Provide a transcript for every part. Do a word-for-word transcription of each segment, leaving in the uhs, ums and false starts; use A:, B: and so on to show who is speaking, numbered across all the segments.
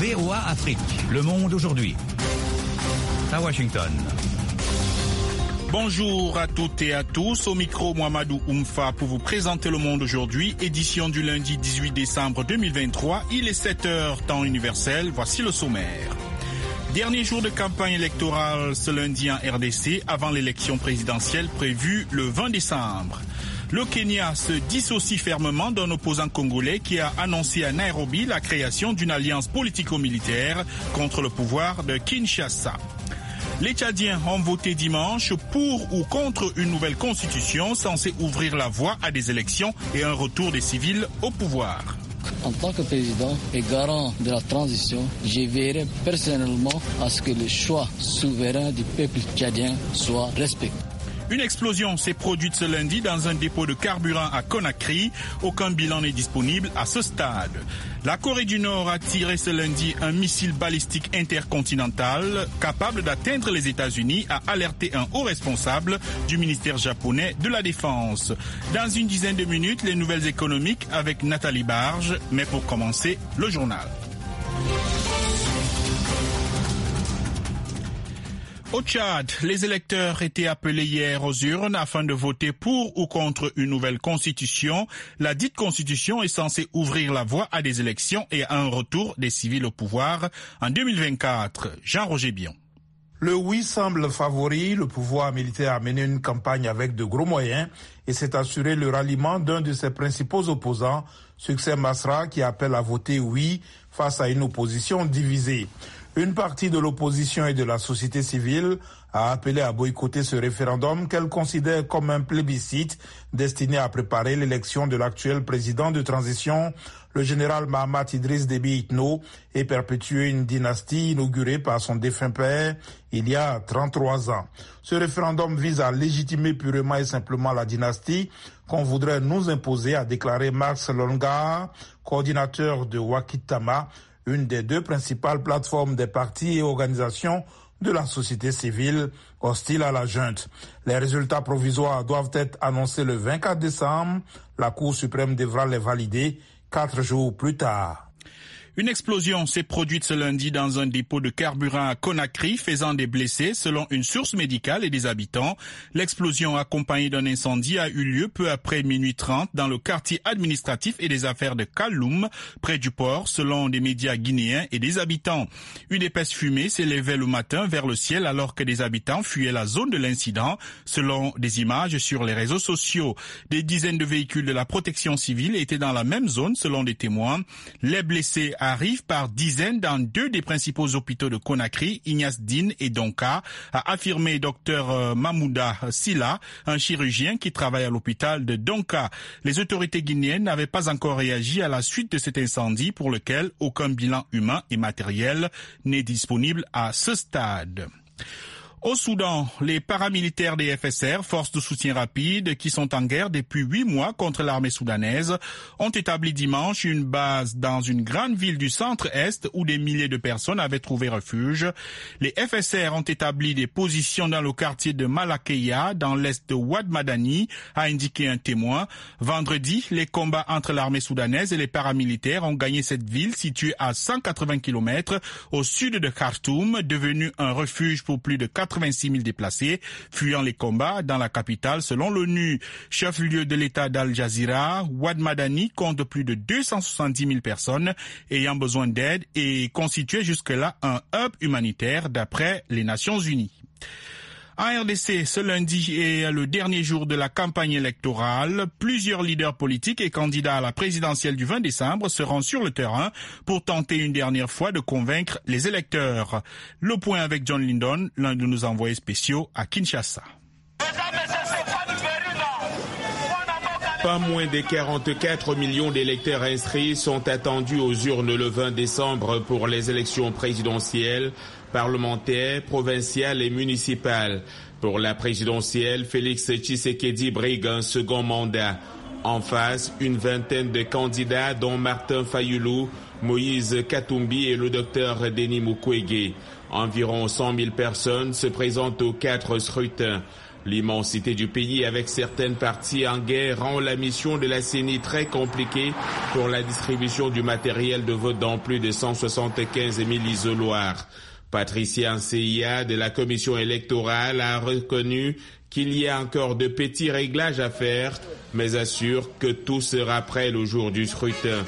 A: V O A Afrique, Le Monde aujourd'hui. À Washington.
B: Bonjour à toutes et à tous, au micro Mohamedou Oumfa pour vous présenter Le Monde aujourd'hui, édition du lundi dix-huit décembre deux mille vingt-trois, il est sept heures temps universel, voici le sommaire. Dernier jour de campagne électorale ce lundi en R D C avant l'élection présidentielle prévue le vingt décembre. Le Kenya se dissocie fermement d'un opposant congolais qui a annoncé à Nairobi la création d'une alliance politico-militaire contre le pouvoir de Kinshasa. Les Tchadiens ont voté dimanche pour ou contre une nouvelle constitution censée ouvrir la voie à des élections et un retour des civils au pouvoir.
C: En tant que président et garant de la transition, je veillerai personnellement à ce que le choix souverain du peuple tchadien soit respecté.
B: Une explosion s'est produite ce lundi dans un dépôt de carburant à Conakry. Aucun bilan n'est disponible à ce stade. La Corée du Nord a tiré ce lundi un missile balistique intercontinental capable d'atteindre les États-Unis, a alerté un haut responsable du ministère japonais de la Défense. Dans une dizaine de minutes, les nouvelles économiques avec Nathalie Barge. Mais pour commencer, le journal. Au Tchad, les électeurs étaient appelés hier aux urnes afin de voter pour ou contre une nouvelle constitution. La dite constitution est censée ouvrir la voie à des élections et à un retour des civils au pouvoir en deux mille vingt-quatre. Jean-Roger Bion.
D: Le oui semble favori. Le pouvoir militaire a mené une campagne avec de gros moyens et s'est assuré le ralliement d'un de ses principaux opposants, Succès Masra, qui appelle à voter oui face à une opposition divisée. Une partie de l'opposition et de la société civile a appelé à boycotter ce référendum qu'elle considère comme un plébiscite destiné à préparer l'élection de l'actuel président de transition, le général Mahamat Idriss Déby Itno, et perpétuer une dynastie inaugurée par son défunt père il y a trente-trois ans. Ce référendum vise à légitimer purement et simplement la dynastie qu'on voudrait nous imposer, a déclaré Max Longar, coordinateur de Wakitama, une des deux principales plateformes des partis et organisations de la société civile hostile à la junte. Les résultats provisoires doivent être annoncés le vingt-quatre décembre. La Cour suprême devra les valider quatre jours plus tard.
B: Une explosion s'est produite ce lundi dans un dépôt de carburant à Conakry, faisant des blessés selon une source médicale et des habitants. L'explosion accompagnée d'un incendie a eu lieu peu après minuit trente dans le quartier administratif et des affaires de Kaloum, près du port, selon des médias guinéens et des habitants. Une épaisse fumée s'élevait le matin vers le ciel alors que des habitants fuyaient la zone de l'incident, selon des images sur les réseaux sociaux. Des dizaines de véhicules de la protection civile étaient dans la même zone, selon des témoins. Les blessés arrivent par dizaines dans deux des principaux hôpitaux de Conakry, Ignace Dine et Donka, a affirmé Dr Mamouda Silla, un chirurgien qui travaille à l'hôpital de Donka. Les autorités guinéennes n'avaient pas encore réagi à la suite de cet incendie pour lequel aucun bilan humain et matériel n'est disponible à ce stade. Au Soudan, les paramilitaires des F S R, forces de soutien rapide, qui sont en guerre depuis huit mois contre l'armée soudanaise, ont établi dimanche une base dans une grande ville du centre-est où des milliers de personnes avaient trouvé refuge. Les F S R ont établi des positions dans le quartier de Malakeya, dans l'est de Ouad Madani, a indiqué un témoin. Vendredi, les combats entre l'armée soudanaise et les paramilitaires ont gagné cette ville située à cent quatre-vingts kilomètres au sud de Khartoum, devenue un refuge pour plus de quatre-vingt-six mille déplacés fuyant les combats dans la capitale selon l'ONU. Chef-lieu de l'État d'Al Jazeera, Ouad Madani compte plus de deux cent soixante-dix mille personnes ayant besoin d'aide et constituait jusque-là un hub humanitaire d'après les Nations Unies. En R D C, ce lundi est le dernier jour de la campagne électorale. Plusieurs leaders politiques et candidats à la présidentielle du vingt décembre seront sur le terrain pour tenter une dernière fois de convaincre les électeurs. Le point avec John Lindon, l'un de nos envoyés spéciaux à Kinshasa.
E: Pas moins de quarante-quatre millions d'électeurs inscrits sont attendus aux urnes le vingt décembre pour les élections présidentielles, parlementaires, provinciales et municipales. Pour la présidentielle, Félix Tshisekedi brigue un second mandat. En face, une vingtaine de candidats dont Martin Fayulu, Moïse Katumbi et le docteur Denis Mukwege. Environ cent mille personnes se présentent aux quatre scrutins. L'immensité du pays avec certaines parties en guerre rend la mission de la C E N I très compliquée pour la distribution du matériel de vote dans plus de cent soixante-quinze mille isoloirs. Patricia Anseia de la commission électorale a reconnu qu'il y a encore de petits réglages à faire, mais assure que tout sera prêt le jour du scrutin.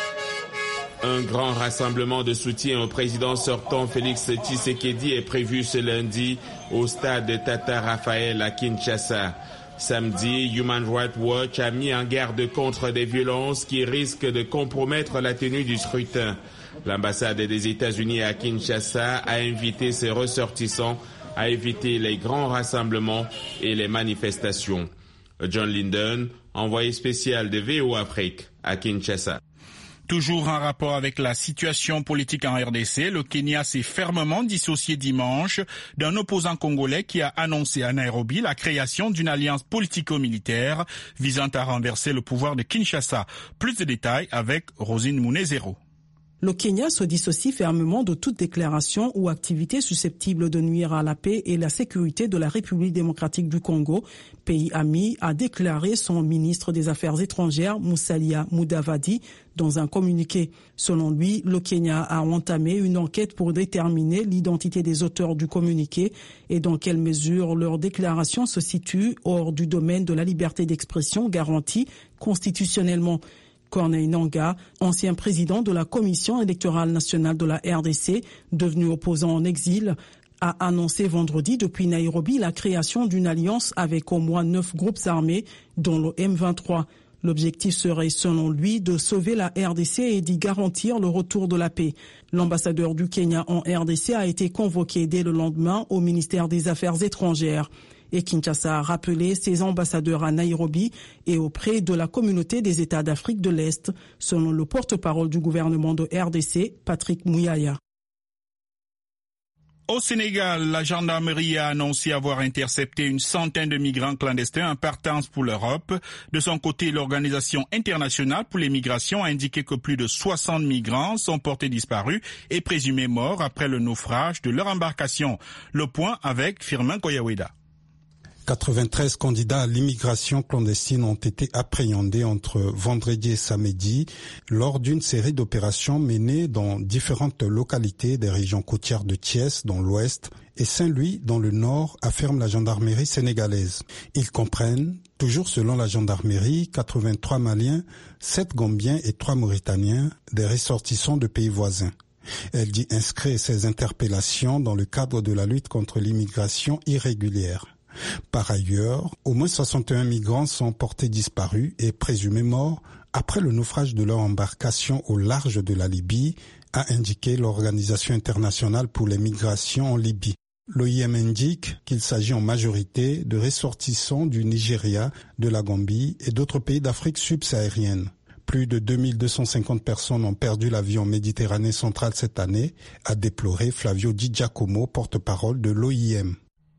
E: Un grand rassemblement de soutien au président sortant Félix Tshisekedi est prévu ce lundi au stade Tata Raphaël à Kinshasa. Samedi, Human Rights Watch a mis en garde contre des violences qui risquent de compromettre la tenue du scrutin. L'ambassade des États-Unis à Kinshasa a invité ses ressortissants à éviter les grands rassemblements et les manifestations. John Linden, envoyé spécial de V O Afrique à Kinshasa.
B: Toujours en rapport avec la situation politique en R D C, le Kenya s'est fermement dissocié dimanche d'un opposant congolais qui a annoncé à Nairobi la création d'une alliance politico-militaire visant à renverser le pouvoir de Kinshasa. Plus de détails avec Rosine Mounezero.
F: Le Kenya se dissocie fermement de toute déclaration ou activité susceptible de nuire à la paix et la sécurité de la République démocratique du Congo. Pays ami, a déclaré son ministre des Affaires étrangères, Musalia Mudavadi, dans un communiqué. Selon lui, le Kenya a entamé une enquête pour déterminer l'identité des auteurs du communiqué et dans quelle mesure leur déclaration se situe hors du domaine de la liberté d'expression garantie constitutionnellement. Corneille Nangaa, ancien président de la Commission électorale nationale de la R D C, devenu opposant en exil, a annoncé vendredi depuis Nairobi la création d'une alliance avec au moins neuf groupes armés, dont le M vingt-trois. L'objectif serait, selon lui, de sauver la R D C et d'y garantir le retour de la paix. L'ambassadeur du Kenya en R D C a été convoqué dès le lendemain au ministère des Affaires étrangères. Et Kinshasa a rappelé ses ambassadeurs à Nairobi et auprès de la communauté des États d'Afrique de l'Est, selon le porte-parole du gouvernement de R D C, Patrick Mouyaya.
B: Au Sénégal, la gendarmerie a annoncé avoir intercepté une centaine de migrants clandestins en partance pour l'Europe. De son côté, l'Organisation internationale pour les migrations a indiqué que plus de soixante migrants sont portés disparus et présumés morts après le naufrage de leur embarcation. Le point avec Firmin Koyaweda.
G: quatre-vingt-treize candidats à l'immigration clandestine ont été appréhendés entre vendredi et samedi lors d'une série d'opérations menées dans différentes localités des régions côtières de Thiès dans l'ouest et Saint-Louis dans le nord, affirme la gendarmerie sénégalaise. Ils comprennent, toujours selon la gendarmerie, quatre-vingt-trois Maliens, sept Gambiens et trois Mauritaniens, des ressortissants de pays voisins. Elle dit inscrire ces interpellations dans le cadre de la lutte contre l'immigration irrégulière. Par ailleurs, au moins soixante et un migrants sont portés disparus et présumés morts après le naufrage de leur embarcation au large de la Libye, a indiqué l'Organisation internationale pour les migrations en Libye. L'O I M indique qu'il s'agit en majorité de ressortissants du Nigeria, de la Gambie et d'autres pays d'Afrique subsaharienne. Plus de deux mille deux cent cinquante personnes ont perdu la vie en Méditerranée centrale cette année, a déploré Flavio Di Giacomo, porte-parole de l'O I M.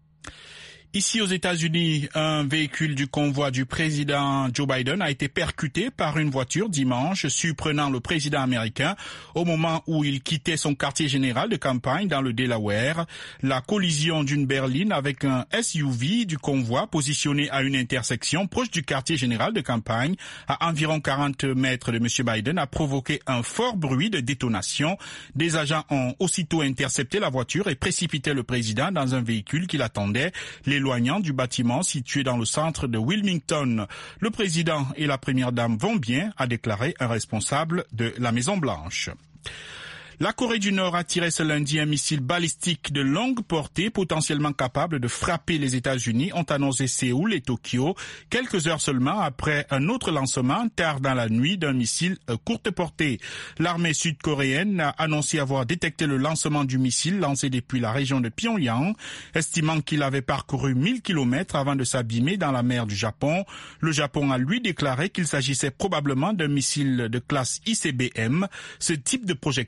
B: Ici aux États-Unis, un véhicule du convoi du président Joe Biden a été percuté par une voiture dimanche, surprenant le président américain au moment où il quittait son quartier général de campagne dans le Delaware. La collision d'une berline avec un S U V du convoi positionné à une intersection proche du quartier général de campagne à environ quarante mètres de M. Biden a provoqué un fort bruit de détonation. Des agents ont aussitôt intercepté la voiture et précipité le président dans un véhicule qui l'attendait, les éloignant du bâtiment situé dans le centre de Wilmington. Le président et la première dame vont bien, a déclaré un responsable de la Maison-Blanche. La Corée du Nord a tiré ce lundi un missile balistique de longue portée potentiellement capable de frapper les États-Unis, ont annoncé Séoul et Tokyo, quelques heures seulement après un autre lancement tard dans la nuit d'un missile courte portée. L'armée sud-coréenne a annoncé avoir détecté le lancement du missile lancé depuis la région de Pyongyang, estimant qu'il avait parcouru mille kilomètres avant de s'abîmer dans la mer du Japon. Le Japon a lui déclaré qu'il s'agissait probablement d'un missile de classe I C B M. Ce type de projectile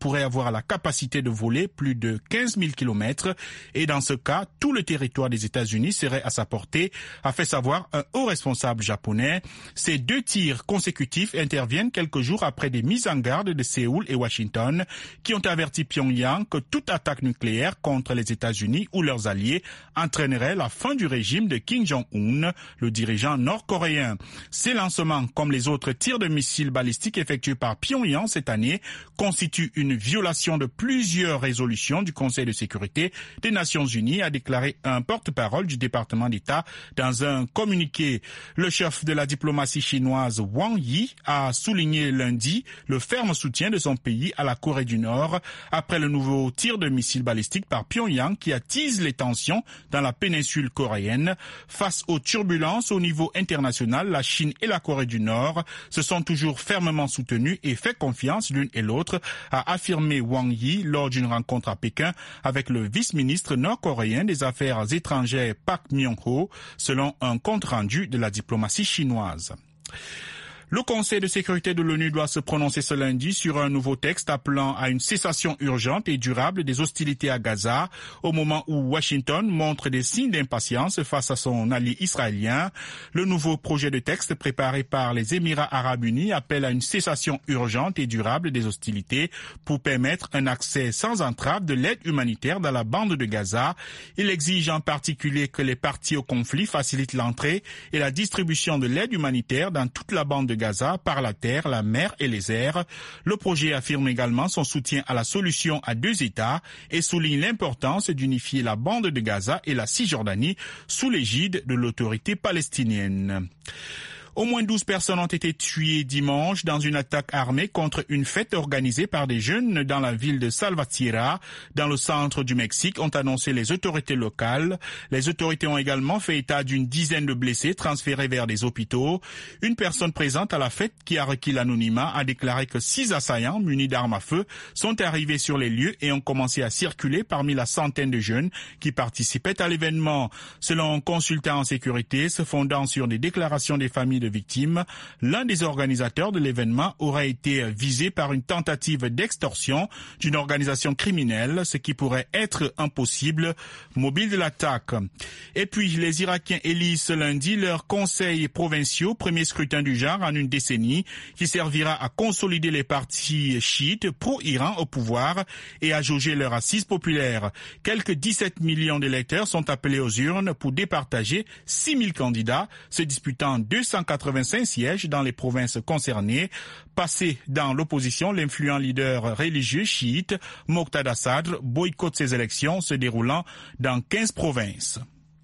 B: pourrait avoir la capacité de voler plus de quinze mille kilomètres et dans ce cas, tout le territoire des États-Unis serait à sa portée, a fait savoir un haut responsable japonais. Ces deux tirs consécutifs interviennent quelques jours après des mises en garde de Séoul et Washington qui ont averti Pyongyang que toute attaque nucléaire contre les États-Unis ou leurs alliés entraînerait la fin du régime de Kim Jong-un, le dirigeant nord-coréen. Ces lancements, comme les autres tirs de missiles balistiques effectués par Pyongyang cette année, constituent une violation de plusieurs résolutions du Conseil de sécurité des Nations Unies, a déclaré un porte-parole du département d'État dans un communiqué. Le chef de la diplomatie chinoise Wang Yi a souligné lundi le ferme soutien de son pays à la Corée du Nord après le nouveau tir de missiles balistiques par Pyongyang qui attise les tensions dans la péninsule coréenne. Face aux turbulences au niveau international, la Chine et la Corée du Nord se sont toujours fermement soutenues et fait confiance l'une et l'autre, a affirmé Wang Yi lors d'une rencontre à Pékin avec le vice-ministre nord-coréen des Affaires étrangères Park Myung-ho, selon un compte-rendu de la diplomatie chinoise. Le Conseil de sécurité de l'ONU doit se prononcer ce lundi sur un nouveau texte appelant à une cessation urgente et durable des hostilités à Gaza, au moment où Washington montre des signes d'impatience face à son allié israélien. Le nouveau projet de texte préparé par les Émirats arabes unis appelle à une cessation urgente et durable des hostilités pour permettre un accès sans entrave de l'aide humanitaire dans la bande de Gaza. Il exige en particulier que les parties au conflit facilitent l'entrée et la distribution de l'aide humanitaire dans toute la bande de Gaza. Gaza par la terre, la mer et les airs. Le projet affirme également son soutien à la solution à deux États et souligne l'importance d'unifier la bande de Gaza et la Cisjordanie sous l'égide de l'autorité palestinienne. Au moins douze personnes ont été tuées dimanche dans une attaque armée contre une fête organisée par des jeunes dans la ville de Salvatierra, dans le centre du Mexique, ont annoncé les autorités locales. Les autorités ont également fait état d'une dizaine de blessés transférés vers des hôpitaux. Une personne présente à la fête qui a requis l'anonymat a déclaré que six assaillants munis d'armes à feu sont arrivés sur les lieux et ont commencé à circuler parmi la centaine de jeunes qui participaient à l'événement. Selon un consultant en sécurité, se fondant sur des déclarations des familles de victimes, l'un des organisateurs de l'événement aurait été visé par une tentative d'extorsion d'une organisation criminelle, ce qui pourrait être impossible mobile de l'attaque. Et puis, les Irakiens élisent ce lundi leurs conseils provinciaux, premier scrutin du genre en une décennie, qui servira à consolider les partis chiites pro-Iran au pouvoir et à jauger leur assise populaire. Quelques dix-sept millions d'électeurs sont appelés aux urnes pour départager six mille candidats, se disputant deux cent quatre-vingt-cinq sièges dans les provinces concernées. Passé dans l'opposition, l'influent leader religieux chiite Moqtada Sadr boycotte ces élections se déroulant dans quinze provinces.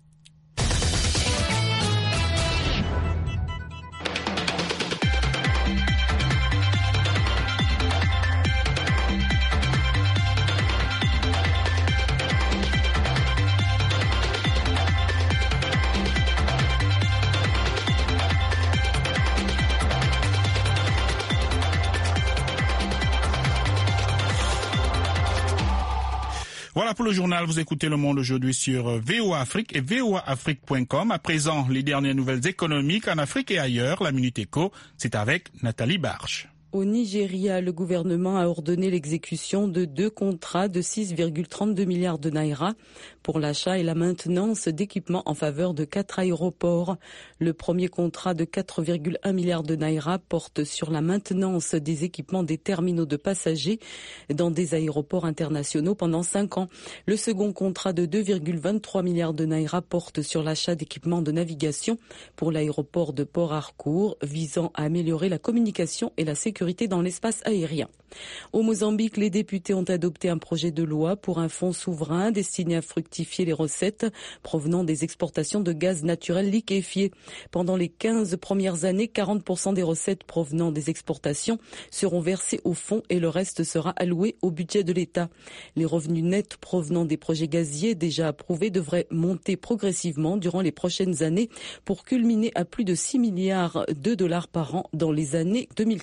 B: Voilà pour le journal, vous écoutez Le Monde aujourd'hui sur V O A Afrique et V O A Afrique point com. À présent, les dernières nouvelles économiques en Afrique et ailleurs, la Minute Éco, c'est avec Nathalie Barche.
H: Au Nigeria, le gouvernement a ordonné l'exécution de deux contrats de six virgule trente-deux milliards de naira pour l'achat et la maintenance d'équipements en faveur de quatre aéroports. Le premier contrat de quatre virgule un milliards de naira porte sur la maintenance des équipements des terminaux de passagers dans des aéroports internationaux pendant cinq ans. Le second contrat de deux virgule vingt-trois milliards de naira porte sur l'achat d'équipements de navigation pour l'aéroport de Port Harcourt, visant à améliorer la communication et la sécurité dans l'espace aérien. Au Mozambique, les députés ont adopté un projet de loi pour un fonds souverain destiné à fructifier les recettes provenant des exportations de gaz naturel liquéfié. Pendant les quinze premières années, quarante pour cent des recettes provenant des exportations seront versées au fonds et le reste sera alloué au budget de l'État. Les revenus nets provenant des projets gaziers déjà approuvés devraient monter progressivement durant les prochaines années pour culminer à plus de six milliards de dollars par an dans les années deux mille quarante.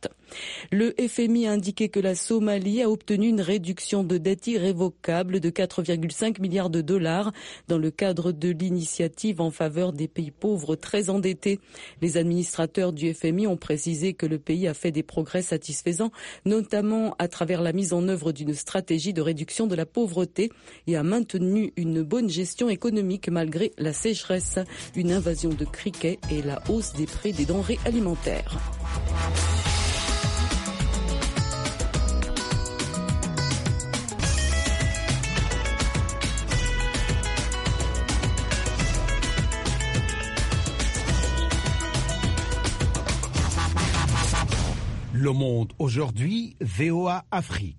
H: Mayotte. Le F M I a indiqué que la Somalie a obtenu une réduction de dette irrévocable de quatre virgule cinq milliards de dollars dans le cadre de l'initiative en faveur des pays pauvres très endettés. Les administrateurs du F M I ont précisé que le pays a fait des progrès satisfaisants, notamment à travers la mise en œuvre d'une stratégie de réduction de la pauvreté et a maintenu une bonne gestion économique malgré la sécheresse, une invasion de criquets et la hausse des prix des denrées alimentaires.
I: Le Monde aujourd'hui, V O A Afrique.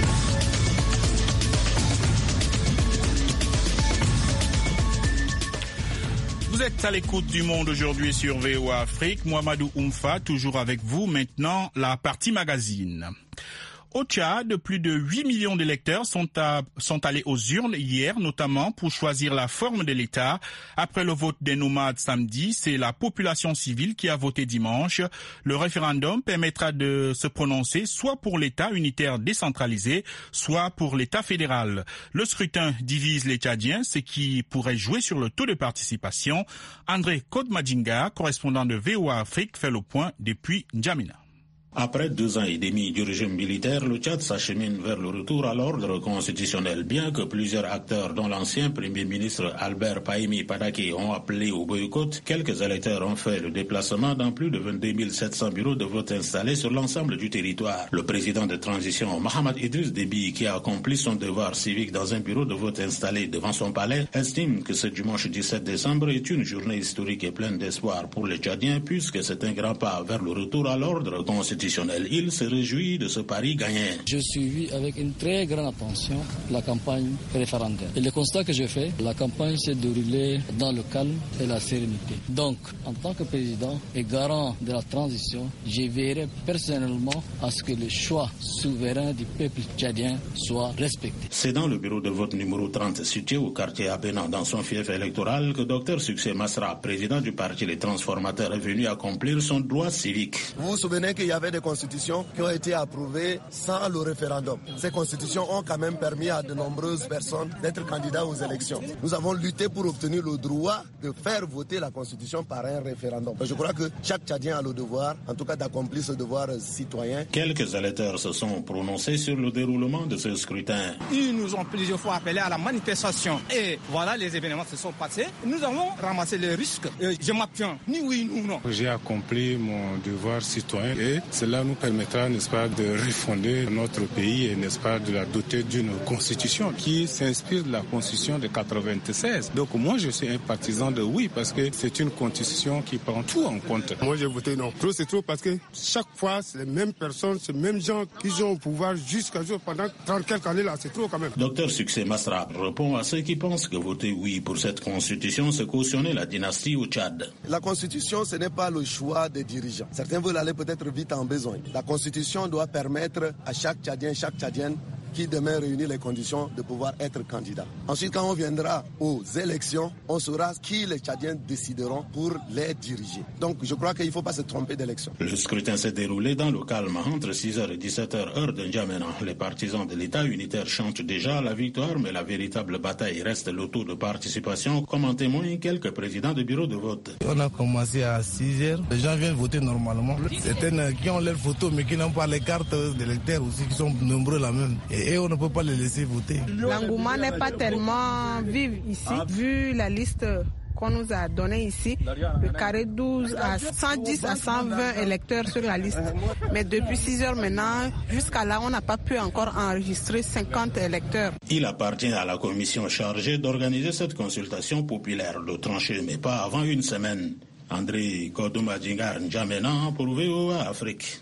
B: Vous êtes à l'écoute du Monde aujourd'hui sur V O A Afrique. Mohamedou Oumfa, toujours avec vous. Maintenant, la partie magazine. Au Tchad, plus de huit millions d'électeurs sont, à, sont allés aux urnes hier, notamment pour choisir la forme de l'État. Après le vote des nomades samedi, c'est la population civile qui a voté dimanche. Le référendum permettra de se prononcer soit pour l'État unitaire décentralisé, soit pour l'État fédéral. Le scrutin divise les Tchadiens, ce qui pourrait jouer sur le taux de participation. André Kodmadjinga, correspondant de V O A Afrique, fait le point depuis N'Djamena.
J: Après deux ans et demi du régime militaire, le Tchad s'achemine vers le retour à l'ordre constitutionnel. Bien que plusieurs acteurs, dont l'ancien premier ministre Albert Pahimi Padaki, ont appelé au boycott, quelques électeurs ont fait le déplacement dans plus de vingt-deux mille sept cents bureaux de vote installés sur l'ensemble du territoire. Le président de transition, Mohamed Idriss Déby, qui a accompli son devoir civique dans un bureau de vote installé devant son palais, estime que ce dimanche dix-sept décembre est une journée historique et pleine d'espoir pour les Tchadiens, puisque c'est un grand pas vers le retour à l'ordre constitutionnel. Il se réjouit de ce pari gagné.
C: Je suis avec une très grande attention la campagne référendaire. Et le constat que je fais, la campagne s'est déroulée dans le calme et la sérénité. Donc, en tant que président et garant de la transition, je veillerai personnellement à ce que le choix souverain du peuple tchadien soit respecté.
J: C'est dans le bureau de vote numéro trente, situé au quartier Abénan, dans son fief électoral, que Dr Succès Masra, président du parti Les Transformateurs, est venu accomplir son droit civique.
K: Vous vous souvenez qu'il y avait des constitutions qui ont été approuvées sans le référendum. Ces constitutions ont quand même permis à de nombreuses personnes d'être candidats aux élections. Nous avons lutté pour obtenir le droit de faire voter la constitution par un référendum. Je crois que chaque Tchadien a le devoir, en tout cas d'accomplir ce devoir citoyen.
J: Quelques électeurs se sont prononcés sur le déroulement de ce scrutin.
L: Ils nous ont plusieurs fois appelés à la manifestation et voilà, les événements se sont passés. Nous avons ramassé les risques. Et je m'abstiens, ni oui, ni non.
M: J'ai accompli mon devoir citoyen et cela nous permettra, n'est-ce pas, de refonder notre pays et, n'est-ce pas, de la doter d'une constitution qui s'inspire de la constitution de quatre-vingt-seize. Donc moi, je suis un partisan de oui parce que c'est une constitution qui prend tout en compte.
N: Moi, j'ai voté non. Trop, c'est trop parce que chaque fois, c'est les mêmes personnes, ces mêmes gens qui sont au pouvoir jusqu'à jour pendant trente quelques années là, c'est trop quand même.
J: Docteur Succès Masra répond à ceux qui pensent que voter oui pour cette constitution, c'est cautionner la dynastie au Tchad.
K: La constitution, ce n'est pas le choix des dirigeants. Certains veulent aller peut-être vite en besoin. La constitution doit permettre à chaque Tchadien, chaque Tchadienne qui demain réunit les conditions de pouvoir être candidat. Ensuite, quand on viendra aux élections, on saura qui les Tchadiens décideront pour les diriger. Donc, je crois qu'il ne faut pas se tromper d'élection.
J: Le scrutin s'est déroulé dans le calme entre six heures et dix-sept heures, heure de N'Djamena. Les partisans de l'État unitaire chantent déjà la victoire, mais la véritable bataille reste le taux de participation, comme en témoignent quelques présidents de bureaux de vote.
O: On a commencé à six heures. Les gens viennent voter normalement. Certains qui ont leurs photos, mais qui n'ont pas les cartes d'électeurs aussi, qui sont nombreux là même. Et Et on ne peut pas les laisser voter.
P: L'engouement n'est pas tellement vif ici, vu la liste qu'on nous a donnée ici. Le carré douze à cent dix à cent vingt électeurs sur la liste. Mais depuis six heures maintenant, jusqu'à là, on n'a pas pu encore enregistrer cinquante électeurs.
J: Il appartient à la commission chargée d'organiser cette consultation populaire, de trancher, mais pas avant une semaine. André Kodoumadjingar N'Djamena pour V O A Afrique.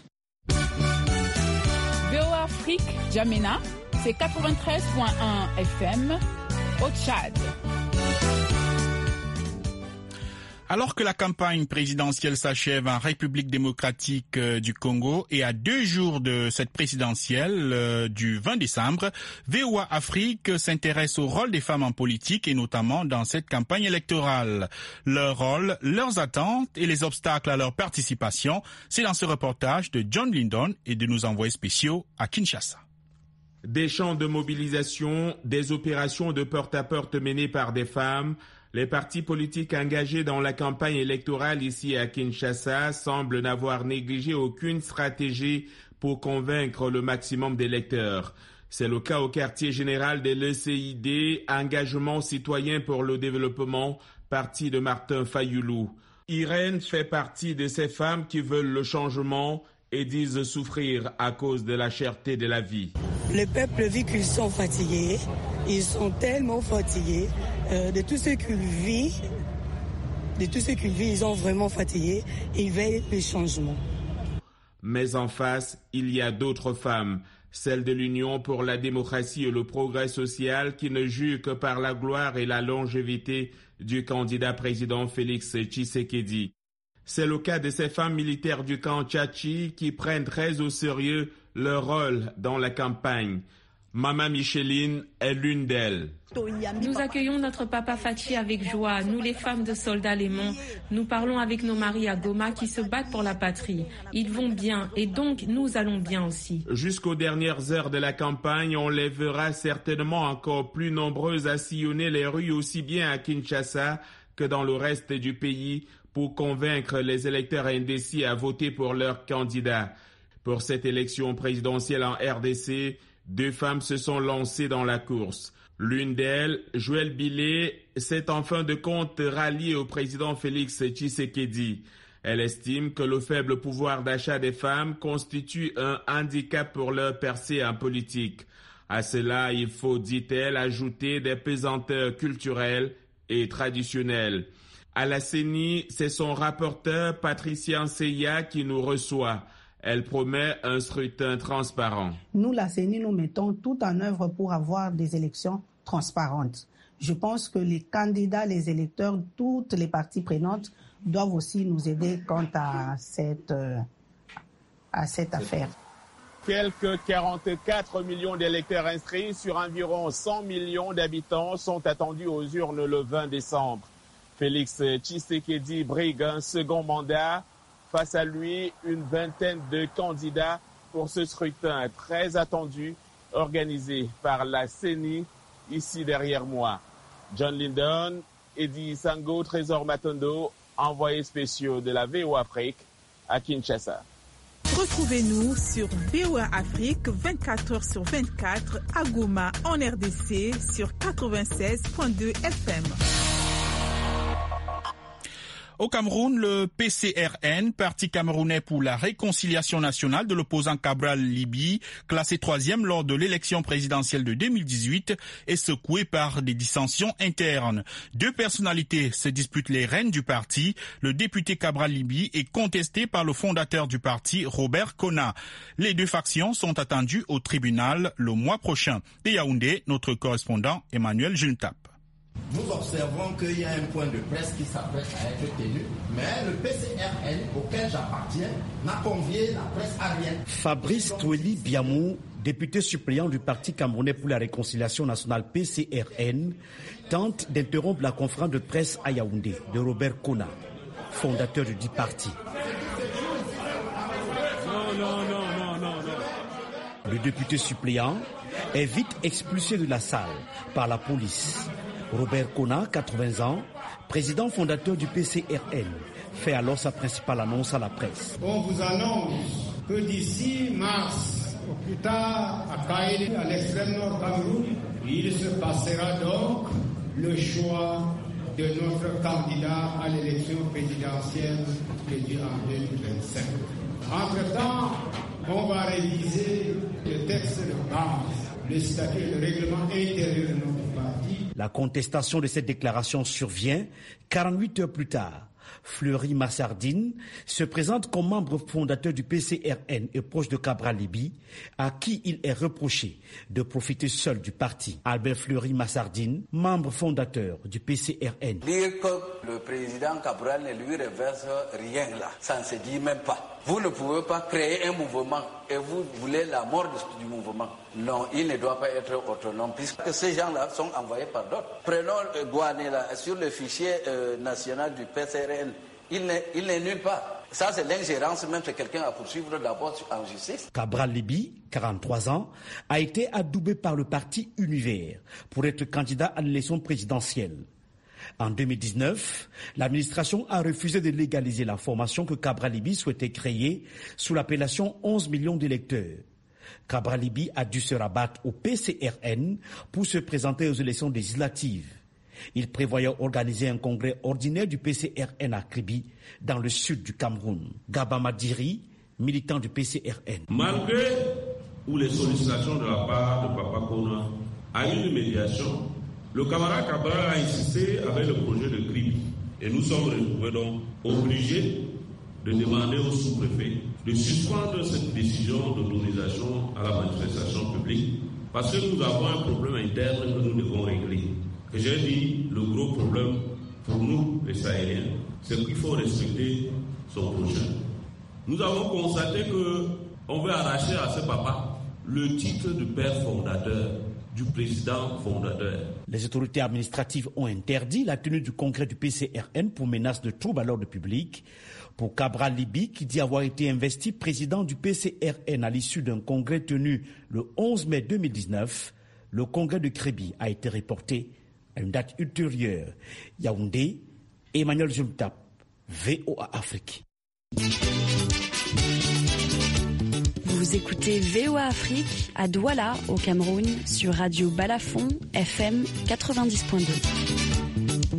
Q: V O A Afrique, N'Djamena, c'est quatre-vingt-treize virgule un F M au Tchad.
B: Alors que la campagne présidentielle s'achève en République démocratique du Congo et à deux jours de cette présidentielle euh, du vingt décembre, V O A Afrique s'intéresse au rôle des femmes en politique et notamment dans cette campagne électorale. Leur rôle, leurs attentes et les obstacles à leur participation, c'est dans ce reportage de John Lindon et de nos envoyés spéciaux à Kinshasa.
E: Des champs de mobilisation, des opérations de porte-à-porte menées par des femmes. Les partis politiques engagés dans la campagne électorale ici à Kinshasa semblent n'avoir négligé aucune stratégie pour convaincre le maximum d'électeurs. C'est le cas au quartier général de l'E C I D, Engagement citoyen pour le développement, parti de Martin Fayoulou. Irène fait partie de ces femmes qui veulent le changement et disent souffrir à cause de la cherté de la vie.
R: Le peuple vit qu'ils sont fatigués, ils sont tellement fatigués euh, de tout ce qu'ils vivent, de tout ce qu'ils vivent, ils sont vraiment fatigués, ils veulent le changement.
E: Mais en face, il y a d'autres femmes, celles de l'Union pour la démocratie et le progrès social qui ne jugent que par la gloire et la longévité du candidat président Félix Tshisekedi. C'est le cas de ces femmes militaires du camp Tchachi qui prennent très au sérieux leur rôle dans la campagne. Mama Micheline est l'une d'elles.
S: Nous accueillons notre papa Fachi avec joie, nous les femmes de soldats Lémon. Nous parlons avec nos maris à Goma qui se battent pour la patrie. Ils vont bien et donc nous allons bien aussi.
E: Jusqu'aux dernières heures de la campagne, on les verra certainement encore plus nombreuses à sillonner les rues aussi bien à Kinshasa que dans le reste du pays pour convaincre les électeurs indécis à voter pour leur candidat. Pour cette élection présidentielle en R D C, deux femmes se sont lancées dans la course. L'une d'elles, Joëlle Billet, s'est en fin de compte ralliée au président Félix Tshisekedi. Elle estime que le faible pouvoir d'achat des femmes constitue un handicap pour leur percée en politique. À cela, il faut, dit-elle, ajouter des pesanteurs culturelles et traditionnelles. À la C E N I, c'est son rapporteur Patricia Nseya qui nous reçoit. Elle promet un scrutin transparent.
T: Nous, la C E N I, nous mettons tout en œuvre pour avoir des élections transparentes. Je pense que les candidats, les électeurs, toutes les parties prenantes doivent aussi nous aider quant à cette, euh, à cette affaire.
E: Quelques quarante-quatre millions d'électeurs inscrits sur environ cent millions d'habitants sont attendus aux urnes le vingt décembre. Félix Tshisekedi brigue un second mandat. Face à lui, une vingtaine de candidats pour ce scrutin très attendu, organisé par la C E N I, ici derrière moi. John Lindon, Eddie Sango, Trésor Matondo, envoyés spéciaux de la V O A Afrique à Kinshasa.
Q: Retrouvez-nous sur V O A Afrique vingt-quatre heures sur vingt-quatre à Goma en R D C sur quatre-vingt-seize virgule deux F M.
B: Au Cameroun, le P C R N, Parti camerounais pour la réconciliation nationale de l'opposant Cabral Libi, classé troisième lors de l'élection présidentielle de deux mille dix-huit, est secoué par des dissensions internes. Deux personnalités se disputent les rênes du parti. Le député Cabral Libi est contesté par le fondateur du parti, Robert Kona. Les deux factions sont attendues au tribunal le mois prochain. De Yaoundé, notre correspondant Emmanuel Juntap.
U: Nous observons qu'il y a un point de presse qui s'apprête à être tenu, mais le P C R N, auquel j'appartiens, n'a convié la presse à rien.
V: Fabrice Toueli Biamou, député suppléant du Parti camerounais pour la réconciliation nationale P C R N, tente d'interrompre la conférence de presse à Yaoundé de Robert Kona, fondateur du dit parti.
E: Non, non, non, non, non, non.
V: Le député suppléant est vite expulsé de la salle par la police. Robert Kona, quatre-vingts ans, président fondateur du P C R N, fait alors sa principale annonce à la presse.
W: On vous annonce que d'ici mars, au plus tard, à Kaïli, à l'extrême nord Cameroun, il se passera donc le choix de notre candidat à l'élection présidentielle prévue en deux mille vingt-cinq. Entre-temps, on va réviser le texte de base, le statut et le règlement intérieur de notre parti.
V: La contestation de cette déclaration survient quarante-huit heures plus tard, Fleury Massardine, se présente comme membre fondateur du P C R N et proche de Cabral Libby, à qui il est reproché de profiter seul du parti. Albert Fleury Massardine, membre fondateur du P C R N.
A: Dire que le président Cabral ne lui reverse rien là, ça ne se dit même pas. Vous ne pouvez pas créer un mouvement et vous voulez la mort du mouvement. Non, il ne doit pas être autonome puisque ces gens-là sont envoyés par d'autres. Prenons euh, Gouané là, sur le fichier euh, national du P C R N. Il n'est, il n'est nulle part. Ça, c'est l'ingérence, même si quelqu'un à poursuivre d'abord en justice.
V: Cabral Libby, quarante-trois ans, a été adoubé par le parti Univers pour être candidat à l'élection présidentielle. En deux mille dix-neuf, l'administration a refusé de légaliser la formation que Cabral Libby souhaitait créer sous l'appellation onze millions d'électeurs. Cabral Libby a dû se rabattre au P C R N pour se présenter aux élections législatives. Il prévoyait organiser un congrès ordinaire du P C R N à Kribi, dans le sud du Cameroun. Gaba Madiri, militant du P C R N.
D: Malgré ou les sollicitations de la part de Papa Kona à une médiation, le camarade Cabral a insisté avec le projet de Kribi. Et nous sommes retrouvés donc obligés de demander au sous-préfet de suspendre cette décision d'autorisation à la manifestation publique parce que nous avons un problème interne que nous devons régler. Et j'ai dit, le gros problème pour nous, les Sahéliens, c'est qu'il faut respecter son prochain. Nous avons constaté qu'on veut arracher à ce papa le titre de père fondateur, du président fondateur.
V: Les autorités administratives ont interdit la tenue du congrès du P C R N pour menace de troubles à l'ordre public. Pour Cabral Libby, qui dit avoir été investi président du P C R N à l'issue d'un congrès tenu le onze mai deux mille dix-neuf, le congrès de Kribi a été reporté à une date ultérieure. Yaoundé, Emmanuel Jumtap, V O A Afrique.
F: Vous écoutez V O A Afrique à Douala, au Cameroun, sur Radio Balafon, F M quatre-vingt-dix point deux.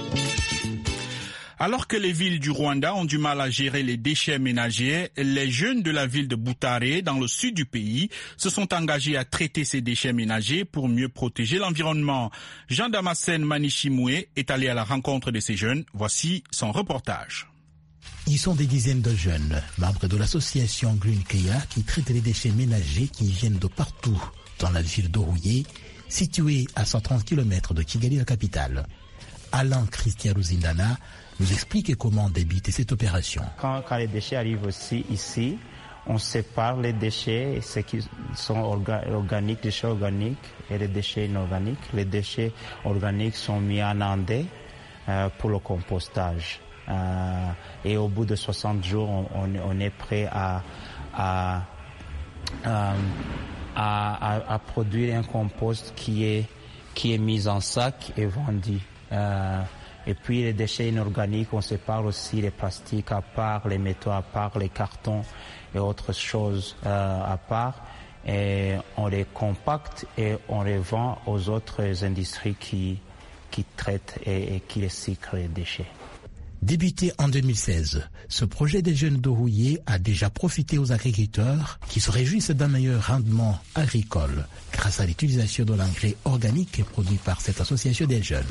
B: Alors que les villes du Rwanda ont du mal à gérer les déchets ménagers, les jeunes de la ville de Butare, dans le sud du pays, se sont engagés à traiter ces déchets ménagers pour mieux protéger l'environnement. Jean-Damascène Manichimoué est allé à la rencontre de ces jeunes. Voici son reportage.
X: Ils sont des dizaines de jeunes, membres de l'association Green Kea, qui traite les déchets ménagers qui viennent de partout dans la ville d'Orouillé, située à cent trente kilomètres de Kigali, la capitale. Alain Christian Ruzindana nous explique comment débute cette opération.
Y: Quand, quand les déchets arrivent aussi ici, on sépare les déchets, ceux qui sont orga, organiques, déchets organiques et les déchets inorganiques. Les déchets organiques sont mis en andé euh, pour le compostage. Euh, et au bout de soixante jours, on, on, on est prêt à, à, à, à, à produire un compost qui est, qui est mis en sac et vendu. Euh, et puis les déchets inorganiques, on sépare aussi les plastiques à part, les métaux à part, les cartons et autres choses euh, à part. Et on les compacte et on les vend aux autres industries qui, qui traitent et, et qui recyclent les déchets.
X: Débuté en deux mille seize, ce projet des jeunes d'Orouillé a déjà profité aux agriculteurs qui se réjouissent d'un meilleur rendement agricole grâce à l'utilisation de l'engrais organique produit par cette association des jeunes.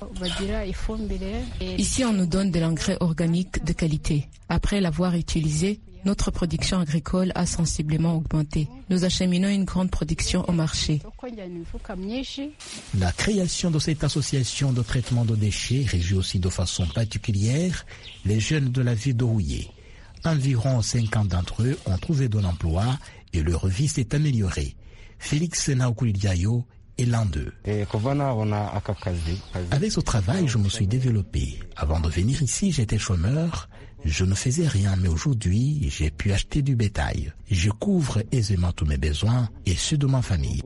Z: Ici, on nous donne de l'engrais organique de qualité. Après l'avoir utilisé, notre production agricole a sensiblement augmenté. Nous acheminons une grande production au marché.
X: La création de cette association de traitement de déchets réjouit aussi de façon particulière les jeunes de la ville d'Orouillé. Environ cinquante d'entre eux ont trouvé de l'emploi et leur vie s'est améliorée. Félix Naokoulidiayo est l'un d'eux. Avec ce travail, je me suis développé. Avant de venir ici, j'étais chômeur. Je ne faisais rien, mais aujourd'hui, j'ai pu acheter du bétail. Je couvre aisément tous mes besoins et ceux de ma famille.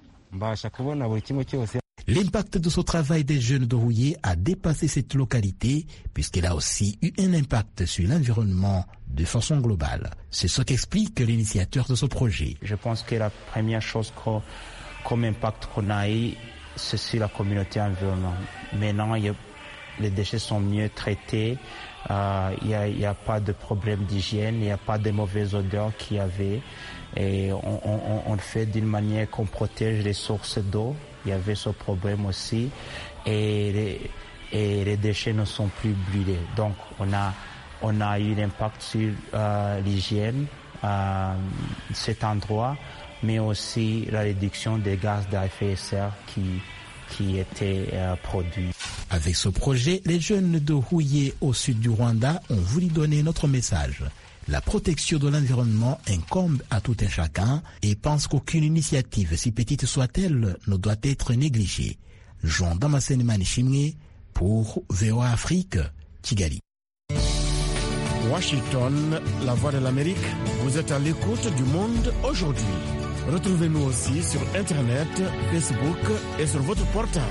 X: L'impact de ce travail des jeunes d'Orouillé a dépassé cette localité puisqu'elle a aussi eu un impact sur l'environnement de façon globale. C'est ce qu'explique l'initiateur de ce projet.
Y: Je pense que la première chose qu'on, comme impact qu'on a eu, c'est sur la communauté environnementale. Maintenant, il y a, les déchets sont mieux traités. Euh, il n'y a, il y a pas de problème d'hygiène, il n'y a pas de mauvaises odeurs qu'il y avait. Et on, on, on le fait d'une manière qu'on protège les sources d'eau. Il y avait ce problème aussi. Et les, et les déchets ne sont plus brûlés. Donc on a, on a eu un impact sur euh, l'hygiène euh, de cet endroit, mais aussi la réduction des gaz à effet de serre qui, qui étaient euh, produits.
X: Avec ce projet, les jeunes de Houillé au sud du Rwanda ont voulu donner notre message. La protection de l'environnement incombe à tout un chacun et pense qu'aucune initiative, si petite soit-elle, ne doit être négligée. Jean Damascène Manichimé pour V O A Afrique, Kigali.
C: Washington, la voix de l'Amérique, vous êtes à l'écoute du monde aujourd'hui. Retrouvez-nous aussi sur Internet, Facebook et sur votre portable.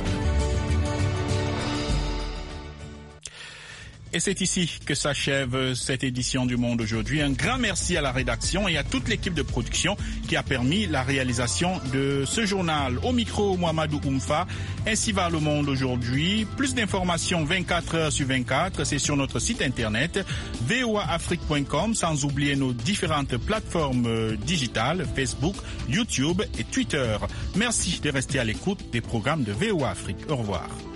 B: Et c'est ici que s'achève cette édition du Monde aujourd'hui. Un grand merci à la rédaction et à toute l'équipe de production qui a permis la réalisation de ce journal. Au micro, Mohamedou Oumfa, ainsi va le monde aujourd'hui. Plus d'informations vingt-quatre heures sur vingt-quatre, c'est sur notre site internet v o a afrique point com, sans oublier nos différentes plateformes digitales, Facebook, YouTube et Twitter. Merci de rester à l'écoute des programmes de V O A Afrique. Au revoir.